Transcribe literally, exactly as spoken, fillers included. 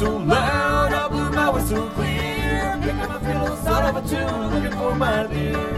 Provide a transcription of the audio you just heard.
so loud, I blew my whistle clear. Picking my fiddle, son of a tune, looking for my dear.